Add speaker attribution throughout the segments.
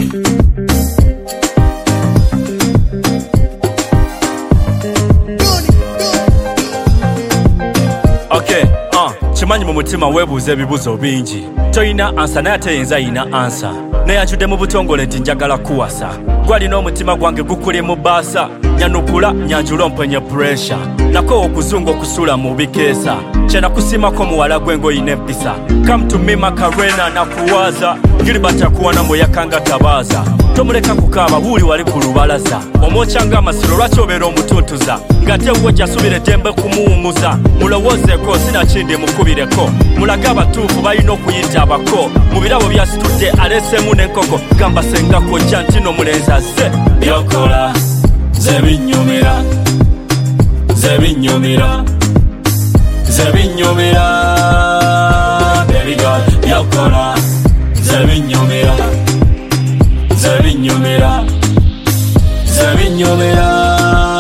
Speaker 1: Okay, chimanyi mu mutima webuuza ebibuzo bingi. Toyina ansa naye ate yenza yina ansa. Neyanjudde mu butongole nti njagala kuwasa. Gwalina omutima gwange gukuli mu baasa. Nyanukula nyanjula ompenye pressure. Nako okuzunga okusula mu bikeesa. Kyenakusimako muwala gwengo yina empisa. Come to me Macarena nakuwaza. Gilbert akuwana muyakanga tabaza. Tomuleka kukaaba wuli wali ku lubalaza. Omwokyanga amasiro lwaki obeera omutuntuza. Ngate wojja asubira eddembe kumuwumuza. Mulowoozeeko sinakindi mukubireko. Mulage abatuufu balina okuyita abako. Mu birabo byasitudde aleesemu n'enkoko. Gamba senga kojja nti n'omulenzi azze. Byokola ze binnyumira, ze binnyumira, ze binnyumira. Baby girl, byokola ze binnyumira, ze binnyumira, ze binnyumira.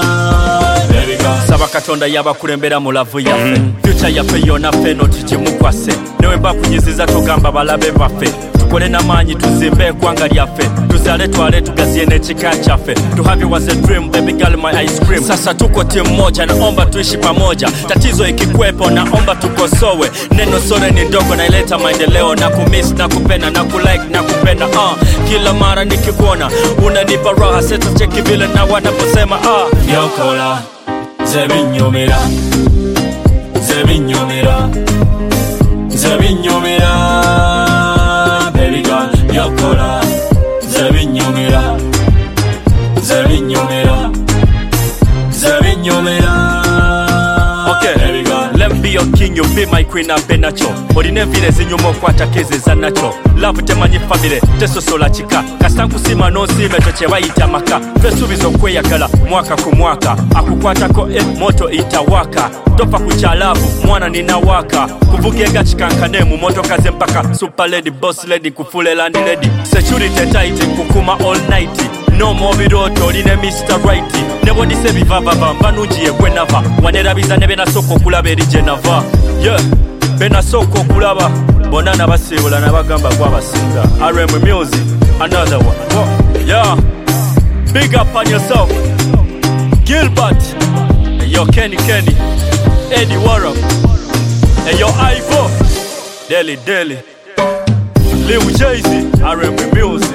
Speaker 1: Saba Katonda yabakulembera mu lavu yaffe. Future yaffe yonna feno tugimukwase. Newe bakunyiziza tugamba balabe baffe. Tukole n'amaanyi tuzimbe eggwanga lyaffe. Tuzaale twale tugazie n'ekika kyaffe. To have you as a dream, baby girl my ice cream. Sasa tuko timu moja, naomba tuishi pamoja. Tatizo ikikwepo naomba tukosowe. Neno sore ni ndogo na ileta maendeleo. Na kumiss, na kupenda, na kulike, na kupenda. Kila mara nikikuona unanipa raha. Seta cheki vile na wanaposema Byokola ze binnyumira, ze binnyumira, ze binnyumira. Baby girl, byokola ze binnyumira, ze binnyumira, ze binnyumira. Okay, baby girl, let me be your king, you be my queen, I've been nacho. Olina enviri zinyuma okwatakizeza nacho. Love temanyi famire, tesosola kika. Kasankusima n'osiima ekyo kye bayita maka. Twesuubiza okweyagala mwaka ku mwaka. Akukwatako moto itawaka. Tofa ku kyalavu mwana nina waka. Kuvuga enga kikankane mu motoka ze mpaka. Super lady, boss lady, kufule land lady. Security tight, kukuma all night. No more biroto, oline Mr. Right. Nebo dise bivavava, mbanungi ye gwe nava. Wanerabiza ne benasoko okulaba eri gye nava. Yeah, benasoko okulaba. Bonna nabasiibula nabagamba gwabasinga. RM Music, another one. Yeah, big up on yourself. Gilbert, yo Kenny, Eddie Warren, yo Ivo, Deli, Lil Jay-Z, RM Music.